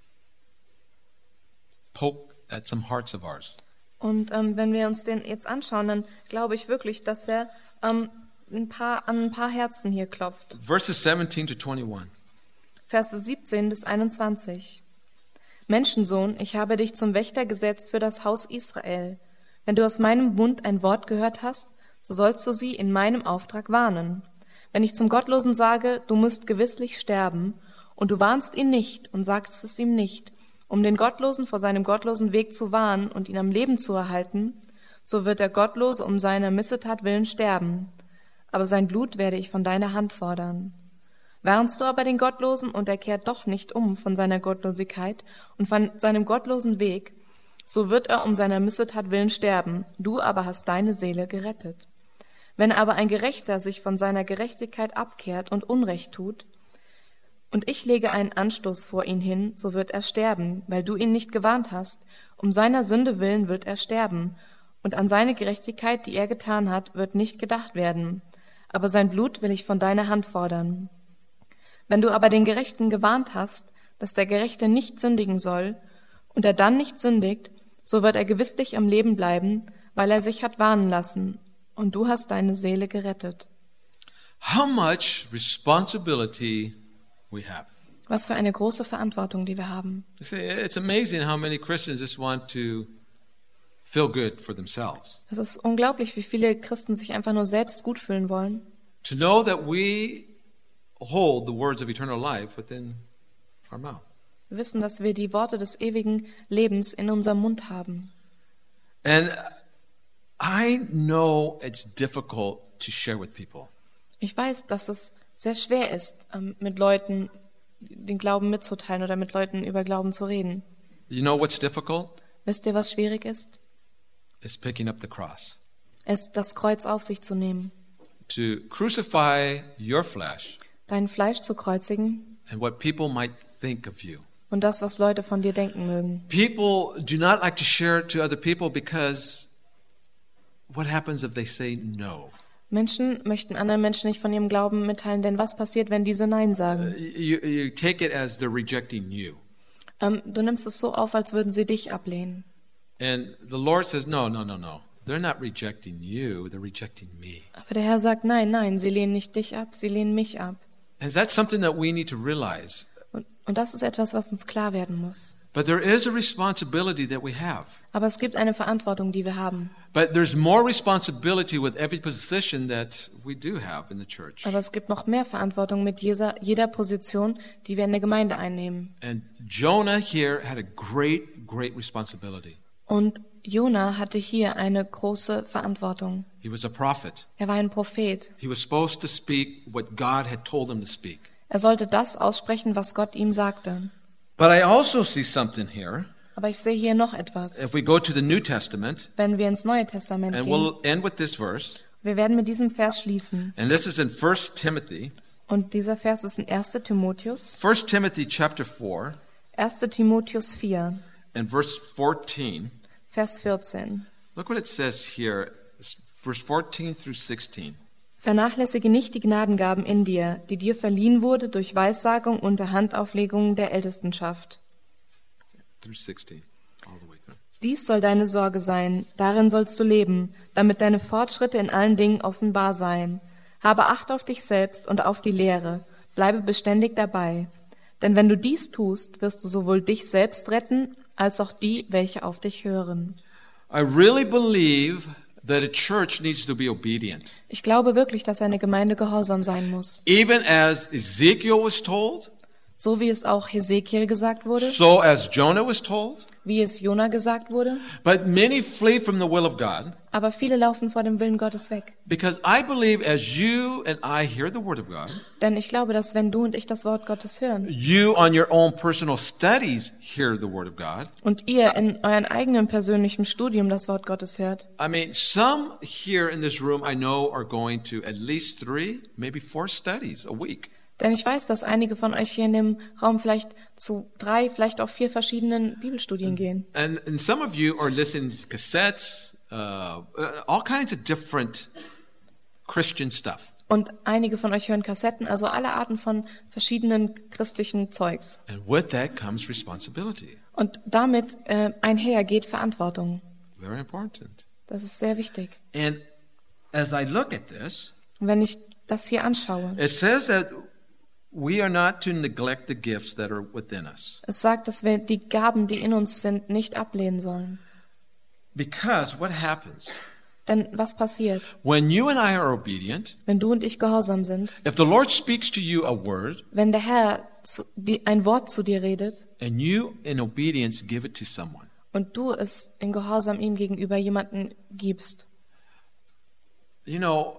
poke at some hearts of ours. Und ähm, wenn wir uns den jetzt anschauen, dann glaube ich wirklich, dass er ähm, ein paar, an ein paar Herzen hier klopft. Verses seventeen to twenty-one. Verse siebzehn bis einundzwanzig. Menschensohn, ich habe dich zum Wächter gesetzt für das Haus Israel. Wenn du aus meinem Mund ein Wort gehört hast, so sollst du sie in meinem Auftrag warnen. Wenn ich zum Gottlosen sage, du musst gewisslich sterben, und du warnst ihn nicht und sagst es ihm nicht, um den Gottlosen vor seinem gottlosen Weg zu warnen und ihn am Leben zu erhalten, so wird der Gottlose um seiner Missetat willen sterben. Aber sein Blut werde ich von deiner Hand fordern. Warnst du aber den Gottlosen und er kehrt doch nicht um von seiner Gottlosigkeit und von seinem gottlosen Weg, so wird er um seiner Missetat willen sterben, du aber hast deine Seele gerettet. Wenn aber ein Gerechter sich von seiner Gerechtigkeit abkehrt und Unrecht tut, und ich lege einen Anstoß vor ihn hin, so wird er sterben, weil du ihn nicht gewarnt hast, um seiner Sünde willen wird er sterben, und an seine Gerechtigkeit, die er getan hat, wird nicht gedacht werden. Aber sein Blut will ich von deiner Hand fordern. Wenn du aber den Gerechten gewarnt hast, dass der Gerechte nicht sündigen soll, und er dann nicht sündigt, so wird er gewisslich am Leben bleiben, weil er sich hat warnen lassen, und du hast deine Seele gerettet. How much responsibility we have. Was für eine große Verantwortung, die wir haben. You see, it's amazing how many Christians just want to feel good for themselves. Es ist unglaublich, wie viele Christen sich einfach nur selbst gut fühlen wollen. To know that we hold the words of eternal life within our mouth. Wir wissen, dass wir die Worte des ewigen Lebens in unserem Mund haben. And I know it's difficult to share with people. Ich weiß, dass es sehr schwer ist, ähm, mit Leuten den Glauben mitzuteilen oder mit Leuten über Glauben zu reden. You know what's difficult? Wisst ihr, was schwierig ist? It's picking up the cross. Es ist, das Kreuz auf sich zu nehmen, To crucify your flesh dein Fleisch zu kreuzigen and what people might think of you. und das, was Leute von dir denken mögen. People do not like to share it to other people because what happens if they say no? Menschen möchten anderen Menschen nicht von ihrem Glauben mitteilen, denn was passiert, wenn diese Nein sagen? You, you take it as they're rejecting you. Ähm, du nimmst es so auf, als würden sie dich ablehnen. And the Lord says, no, no, no, no. they're not rejecting you, they're rejecting me. Aber der Herr sagt, nein, nein, sie lehnen nicht dich ab, sie lehnen mich ab. And that's something that we need to realize. Und, und das ist etwas, was uns klar werden muss. But there is a responsibility that we have. Aber es gibt eine Verantwortung, die wir haben. But there's more responsibility with every position that we do have in the church. Aber es gibt noch mehr Verantwortung mit jeder, jeder Position, die wir in der Gemeinde einnehmen. And Jonah here had a great, great responsibility. Und Jona hatte hier eine große Verantwortung. He was a prophet. Er war ein Prophet. He was supposed to speak what God had told him to speak. Er sollte das aussprechen, was Gott ihm sagte. But I also see something here. Aber ich sehe hier noch etwas. If we go to the New Testament, Wenn wir ins Neue Testament and gehen, we'll end with this verse, wir werden mit diesem Vers schließen. and this is in First Timothy. Und dieser Vers ist in erster Timotheus. First Timothy chapter four, erster Timotheus vier, and verse fourteen. Vers vierzehn. Look what it says here, verse fourteen through sixteen. Vernachlässige nicht die Gnadengaben in dir, die dir verliehen wurde durch Weissagung unter Handauflegung der Ältestenschaft. Through sixteen, all the way through. Dies soll deine Sorge sein, darin sollst du leben, damit deine Fortschritte in allen Dingen offenbar seien. Habe Acht auf dich selbst und auf die Lehre, bleibe beständig dabei. Denn wenn du dies tust, wirst du sowohl dich selbst retten, als auch die, welche auf dich hören. I really believe that a church needs to be obedient. Ich glaube wirklich, dass eine Gemeinde gehorsam sein muss. Even as Ezekiel was told, So wie es auch Hesekiel gesagt wurde, so as Jonah was told. wie es Jona gesagt wurde. But many flee from the will of God, Aber viele laufen vor dem Willen Gottes weg. because I believe as you and I hear the word of God, Denn ich glaube, dass wenn du und ich das Wort Gottes hören you on your own personal studies hear the word of God. und ihr in euren eigenen persönlichen Studium das Wort Gottes hört, I mean, some here in this room I know are going to at least three, maybe four studies a week. denn ich weiß, dass einige von euch hier in dem Raum vielleicht zu drei, vielleicht auch vier verschiedenen Bibelstudien gehen. And, and some of you are listening to cassettes, uh, all kinds of different Christian stuff. Und einige von euch hören Kassetten, also alle Arten von verschiedenen christlichen Zeugs. And with that comes responsibility. Und damit äh, einher geht Verantwortung. Very important. Das ist sehr wichtig. And as I look at this, Und wenn ich das hier anschaue, it says that we are not to neglect the gifts that are within us. es sagt, dass wir die Gaben, die in uns sind, nicht ablehnen sollen. Because what happens? Denn was passiert, When you and I are obedient, wenn du und ich gehorsam sind? if the Lord speaks to you a word, Wenn der Herr zu, die, ein Wort zu dir redet and you in obedience give it to someone, und du es in Gehorsam ihm gegenüber jemanden gibst. you know,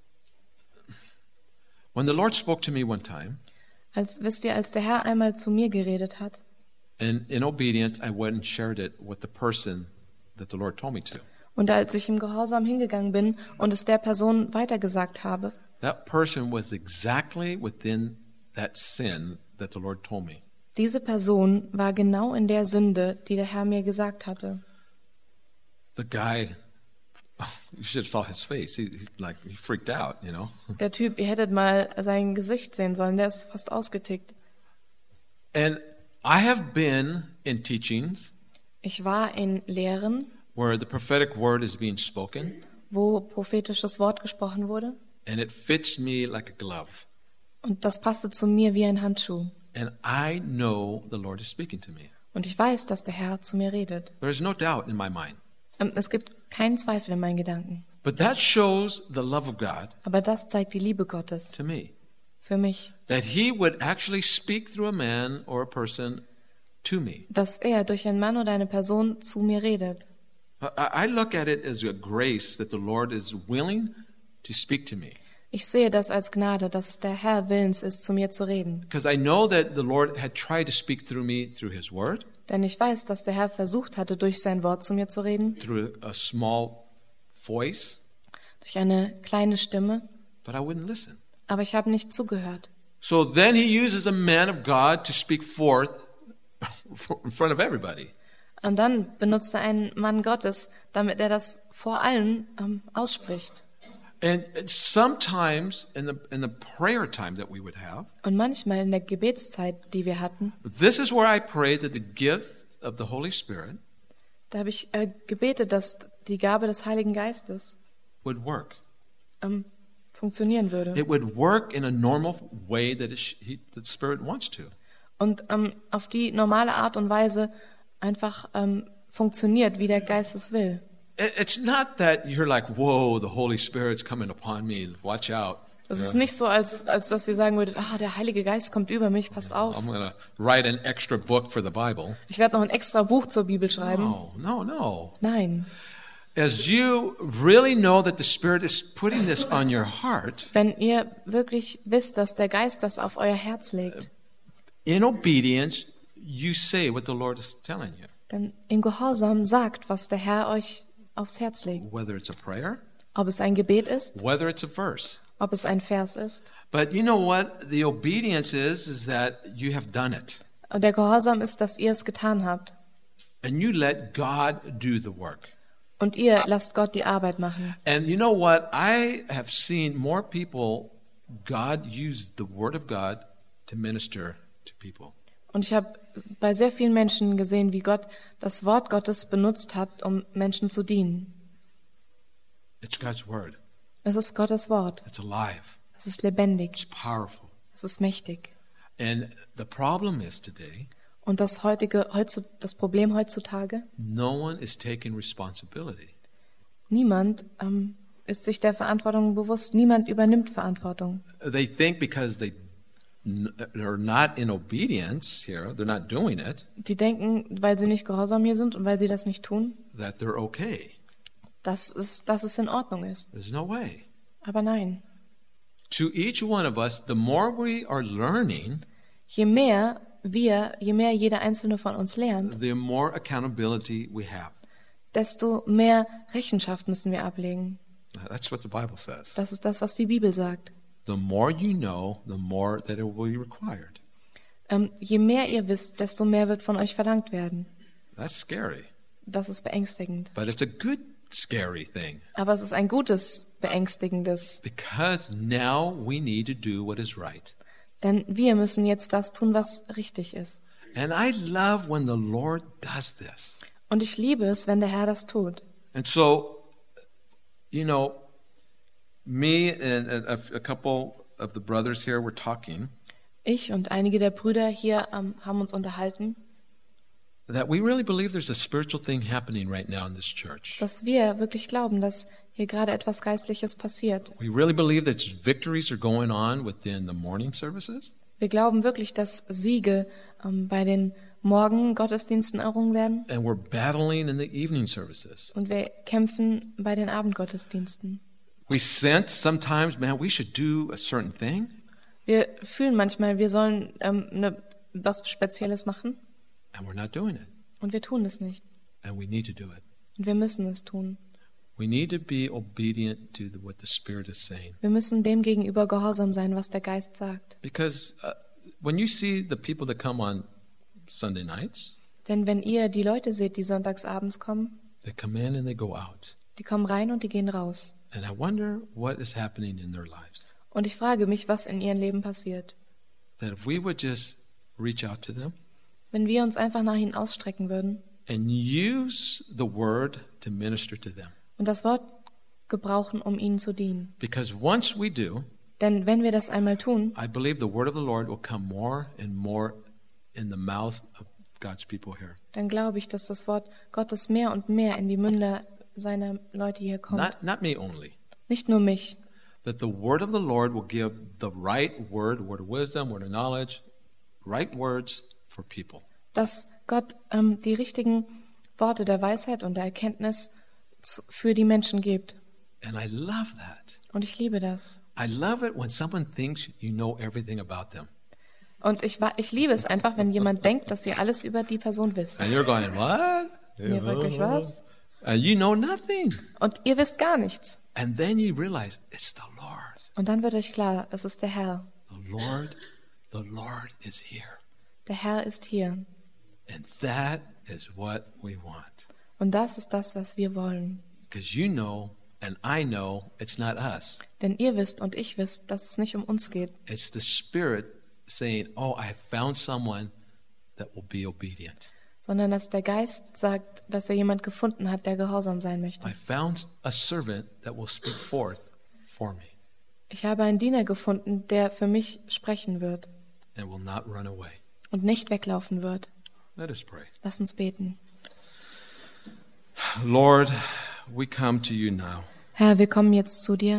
when the Lord spoke to me one time, Als wisst ihr, als der Herr einmal zu mir geredet hat and in obedience, I went and shared it with the person that the Lord told me to. und als ich im Gehorsam hingegangen bin und es der Person weitergesagt habe, That person was exactly within that sin that the Lord told me. diese Person war genau in der Sünde, die der Herr mir gesagt hatte. The guy, you should have saw his face. He, he like he freaked out, you know. Der Typ, ihr hättet mal sein Gesicht sehen sollen, der ist fast ausgetickt. And I have been in teachings Ich war in Lehren, where the prophetic word is being spoken, wo prophetisches Wort gesprochen wurde, and it fits me like a glove. und das passte zu mir wie ein Handschuh. And I know the Lord is speaking to me. Und ich weiß, dass der Herr zu mir redet. There is no doubt in my mind. Ähm, Es gibt keinen Zweifel in meinen Gedanken. But that shows the love of God Aber das zeigt die Liebe Gottes to me. für mich, That He would actually speak through a man or a person to me. dass er durch einen Mann oder eine Person zu mir redet. I I look at it as a grace that the Lord is willing to speak to me. Ich sehe das als Gnade, dass der Herr willens ist, zu mir zu reden. Because I know that the Lord had tried to speak through me through His Word, Denn ich weiß, dass der Herr versucht hatte, durch sein Wort zu mir zu reden, through a small voice, durch eine kleine Stimme, but I wouldn't listen. aber ich habe nicht zugehört. So then He uses a man of God to speak forth in front of everybody. Und dann benutzt er einen Mann Gottes, damit er das vor allen ähm, ausspricht. And sometimes in the in the prayer time that we would have, Und manchmal in der Gebetszeit, die wir hatten, this is where I pray that the gift of the Holy Spirit da habe ich äh, gebetet, dass die Gabe des Heiligen Geistes would work. ähm, funktionieren würde. It would work in a normal way that it sh- he, the Spirit wants to. Und ähm, auf die normale Art und Weise einfach ähm, funktioniert, wie der Geist es will. It- It's not that you're like, whoa, the Holy Spirit's coming upon me, watch out. Es ist nicht so, als, als dass ihr sagen würdet, ah, der Heilige Geist kommt über mich, passt auf. I'm going to write an extra book for the Bible. Ich werde noch ein extra Buch zur Bibel schreiben. No, no, no. Nein. As you really know that the Spirit is putting this on your heart, Wenn ihr wirklich wisst, dass der Geist das auf euer Herz legt, in obedience, you say what the Lord is telling you. dann in Gehorsam sagt, was der Herr euch aufs Herz legt. Whether it's a prayer, Ob es ein Gebet ist, whether it's a verse. ob es ein Vers ist. But you know what the obedience is, is that you have done it. Und der Gehorsam ist, dass ihr es getan habt. And you let God do the work. Und ihr lasst Gott die Arbeit machen. And you know what? I have seen more people, God use the Word of God to minister to people. Und ich habe bei sehr vielen Menschen gesehen, wie Gott das Wort Gottes benutzt hat, um Menschen zu dienen. It's God's Word. Es ist Gottes Wort. It's alive. Es ist lebendig. It's powerful. Es ist mächtig. And the problem is today, Und das heutige, heutzu, das Problem heutzutage, no one is taking responsibility. niemand ähm, ist sich der Verantwortung bewusst. Niemand übernimmt Verantwortung. They think because they n- are not in obedience here, they're not doing it, Die denken, weil sie nicht gehorsam hier sind und weil sie das nicht tun, that they're okay. dass es, dass es in Ordnung ist. There's no way. Aber nein. To each one of us, the more we are learning, Je mehr wir, je mehr jeder einzelne von uns lernt, the more accountability we have. desto mehr Rechenschaft müssen wir ablegen. That's what the Bible says. Das ist das, was die Bibel sagt. The more you know, the more that it will be required. Ähm, je mehr ihr wisst, desto mehr wird von euch verlangt werden. That's scary. Das ist beängstigend. But it's a good scary thing Aber es ist ein gutes, beängstigendes. because now we need to do what is right. Denn wir müssen jetzt das tun, was richtig ist. And I love when the Lord does this. Und ich liebe es, wenn der Herr das tut. And so, you know, me and a, a couple of the brothers here were talking Ich und einige der Brüder hier ähm, haben uns unterhalten, that we really believe there's a spiritual thing happening right now in this church. dass wir wirklich glauben, dass hier gerade etwas Geistliches passiert. We really believe that victories are going on within the morning services. Wir glauben wirklich, dass Siege ähm, bei den Morgen-Gottesdiensten errungen werden. And we're battling in the evening services. Und wir kämpfen bei den Abendgottesdiensten. We sense sometimes, man, we should do a certain thing. Wir fühlen manchmal, wir sollen ähm, ne, was Spezielles machen. And we're not doing it. Und wir tun es nicht. And we need to do it. Und wir müssen es tun. We need to be obedient to the, what the Spirit is saying. Wir müssen dem gegenüber gehorsam sein, was der Geist sagt. Because uh, when you see the people that come on Sunday nights, Denn wenn ihr die Leute seht, die sonntags abends kommen, they come in and they go out. die kommen rein und die gehen raus. And I wonder what is happening in their lives. Und ich frage mich, was in ihrem Leben passiert. That if we would just reach out to them Wenn wir uns einfach nach ihnen ausstrecken würden and use the word to minister to them. und das Wort gebrauchen, um ihnen zu dienen. Because once we do, Denn wenn wir das einmal tun, I believe the word of the Lord will come more and more in the mouth of God's people here. dann glaube ich, dass das Wort Gottes mehr und mehr in die Münder seiner Leute hier kommt. Not, not me only. Nicht nur mich. That the word of the Lord will give the right word, word of wisdom, word of knowledge, right words for people. Dass Gott ähm, die richtigen Worte der Weisheit und der Erkenntnis zu, für die Menschen gibt. And I love that. Und ich liebe das. I love it when someone thinks you know everything about them. Und ich, wa- ich liebe es einfach, wenn jemand denkt, dass ihr alles über die Person wisst. And you're going, what? Ihr wirklich was? And you know nothing. Und ihr wisst gar nichts. And then you realize it's the Lord. Und dann wird euch klar, es ist der Herr. The Lord, the Lord is here. Der Herr ist hier. And that is what we want. Und das ist das, was wir wollen. Because you know and I know it's not us. Denn ihr wisst und ich wisst, dass es nicht um uns geht, It's the Spirit saying, oh, I have found someone that will be obedient. sondern dass der Geist sagt, dass er jemand gefunden hat, der gehorsam sein möchte. I found a servant that will speak forth for me Ich habe einen Diener gefunden, der für mich sprechen wird and will not run away. und nicht weglaufen wird. Let us pray. Lass uns beten. Lord, we come to you now. Herr, wir kommen jetzt zu dir.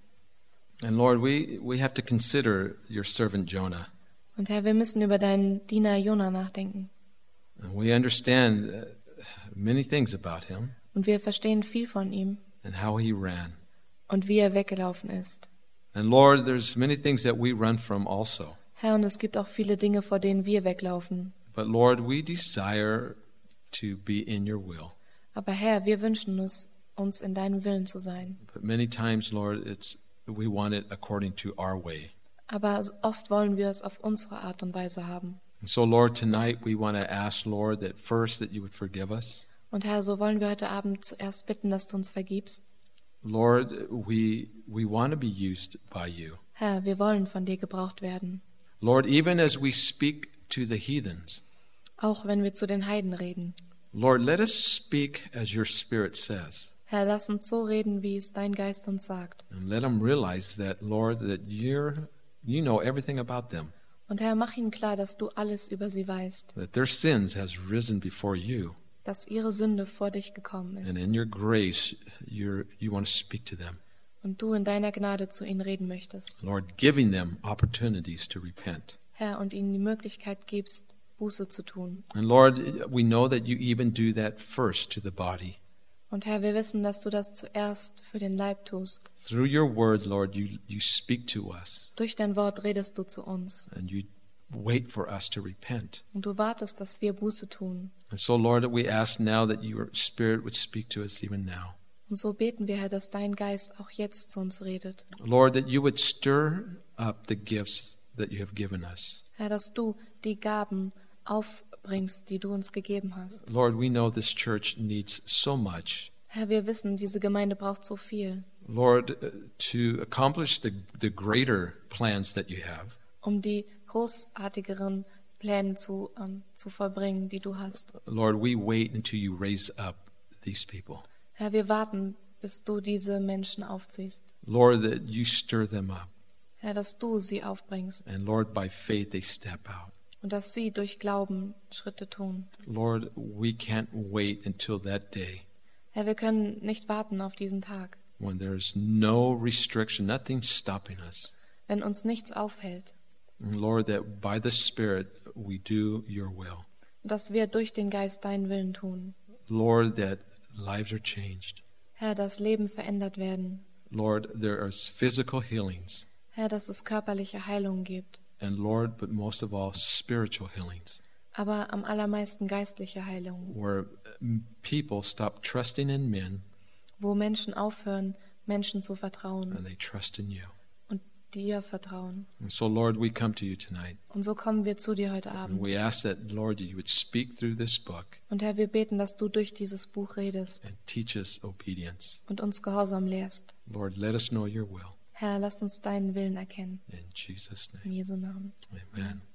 And Lord, we, we have to consider your servant Jonah. Und Herr, wir müssen über deinen Diener Jona nachdenken. And we understand uh, many things about him Und wir verstehen viel von ihm and how he ran. und wie er weggelaufen ist. And Lord, there's many things that we run from also. Herr, und es gibt auch viele Dinge, vor denen wir weglaufen. But Lord, we desire to be in your will. Aber Herr, wir wünschen es, uns in deinem Willen zu sein. But many times, Lord, it's we want it according to our way. Aber oft wollen wir es auf unsere Art und Weise haben. And so, Lord, tonight we want to ask, Lord, that first that you would forgive us. Und Herr, so wollen wir heute Abend zuerst bitten, dass du uns vergibst. Lord, we we want to be used by you. Herr, wir wollen von dir gebraucht werden. Lord, even as we speak to the heathens, Auch wenn wir zu den Heiden reden. Lord, let us speak as your Spirit says. Herr, lass uns so reden, wie es dein Geist uns sagt. And let them realize that, Lord, that you're you know everything about them. Und Herr, mach ihnen klar, dass du alles über sie weißt. That their sins has risen before you. Dass ihre Sünde vor dich gekommen ist. And in your grace, you're, you want to speak to them. Und du in deiner Gnade zu ihnen reden möchtest. Lord, giving them opportunities to repent. Herr, und ihnen die Möglichkeit gibst, Buße zu tun. And Lord, we know that you even do that first to the body. Und Herr, wir wissen, dass du das zuerst für den Leib tust. Through your word, Lord, you, you speak to us. Durch dein Wort redest du zu uns. And you wait for us to repent. Und du wartest, dass wir Buße tun. And so, Lord, we ask now that your Spirit would speak to us even now. Und so beten wir, Herr, dass dein Geist auch jetzt zu uns redet. Lord, that you would stir up the gifts that you have given us. Herr, dass du die Gaben aufbringst, die du uns gegeben hast. Lord, we know this church needs so much. Herr, wir wissen, diese Gemeinde braucht so viel, Lord, uh, to accomplish the, the greater plans that you have. um die großartigeren Pläne zu, ähm, zu vollbringen, die du hast. Lord, we wait until you raise up these people. Herr, wir warten, bis du diese Menschen aufziehst. Lord, that you stir them up. Herr, dass du sie aufbringst And Lord, by faith they step out. und dass sie durch Glauben Schritte tun. Lord, we can't wait until that day Herr, wir können nicht warten auf diesen Tag, when there's no restriction, nothing stopping us. wenn uns nichts aufhält. And Lord, that by the Spirit we do your will. Dass wir durch den Geist deinen Willen tun. Lord, that lives are changed. Herr, dass Leben verändert werden. Lord, there are physical healings. Herr, dass es körperliche Heilung gibt. And Lord, but most of all, spiritual healings, Aber am allermeisten geistliche Heilung, where people stop trusting in men wo Menschen aufhören, Menschen zu vertrauen and they trust in you. und dir vertrauen. And so, Lord, we come to you tonight. Und so kommen wir zu dir heute And Abend. we ask that, Lord, you would speak through this book Und Herr, wir beten, dass du durch dieses Buch redest and teach us obedience. und uns Gehorsam lehrst. Lord, let us know your will. Herr, lass uns deinen Willen erkennen. In Jesus' In name, Jesu Namen. amen.